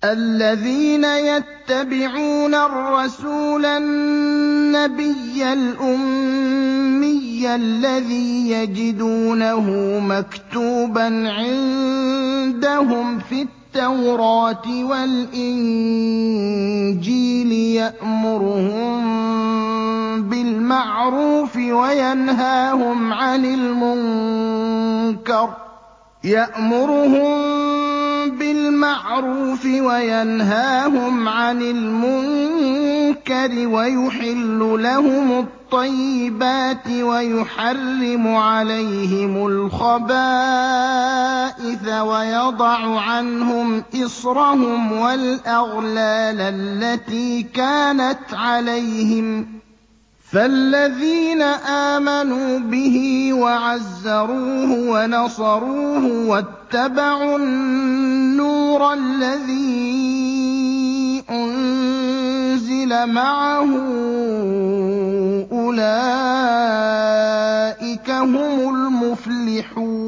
الَّذِينَ يَتَّبِعُونَ الرَّسُولَ النَّبِيَّ الْأُمِّيَّ الَّذِي يَجِدُونَهُ مَكْتُوبًا عِندَهُمْ فِي التَّوْرَاةِ وَالْإِنجِيلِ يَأْمُرُهُم وَيَنْهَاهُمْ عَنِ الْمُنكَرِ وَيُحِلُّ لَهُمُ الطَّيِّبَاتِ وَيُحَرِّمُ عَلَيْهِمُ الْخَبَائِثَ وَيَضَعُ عَنْهُمْ إِصْرَهُمْ وَالْأَغْلَالَ الَّتِي كَانَتْ عَلَيْهِمْ ۚ فَالَّذِينَ آمَنُوا بِهِ وَعَزَّرُوهُ وَنَصَرُوهُ وَاتَّبَعُوا النُّورَ الَّذِي أُنزِلَ مَعَهُ أُولَٰئِكَ هُمُ الْمُفْلِحُونَ